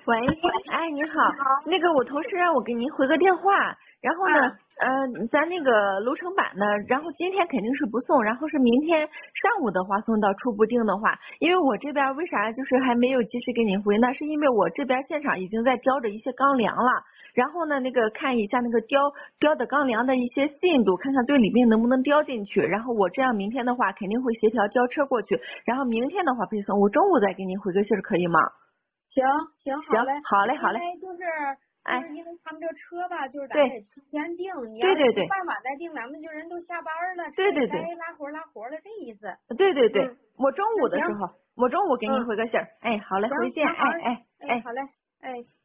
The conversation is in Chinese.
喂，哎，你好，那个我同事让我给您回个电话，然后呢，咱那个楼层板呢，然后今天肯定是不送，然后是明天上午的话送到，初步定的话，因为我这边为啥就是还没有及时给您回呢？是因为我这边现场已经在雕着一些钢梁了，然后呢，那个看一下那个雕的钢梁的一些信度，看看最里面能不能雕进去，然后我这样明天的话肯定会协调吊车过去，然后明天的话配送，我中午再给您回个信儿，可以吗？ 行，好嘞， 好嘞， 因为就是因为他们这车吧，就是咱对得提前定，你要是对对没办法再定，咱们就人都下班了，车也该对对对拉活了，这意思。 对对对， 嗯， 我中午那行， 的时候，我中午给您回个信儿，哎，好嘞，回见， 行，那好， 哎。 好嘞，哎。